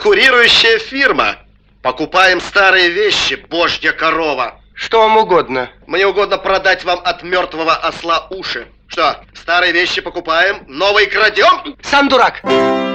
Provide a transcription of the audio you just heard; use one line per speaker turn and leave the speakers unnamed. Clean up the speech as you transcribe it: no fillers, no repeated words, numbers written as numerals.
конкурирующая фирма. Покупаем старые вещи, божья корова.
Что вам угодно?
Мне угодно продать вам от мертвого осла уши. Что, старые вещи покупаем, новые крадем?
Сам дурак.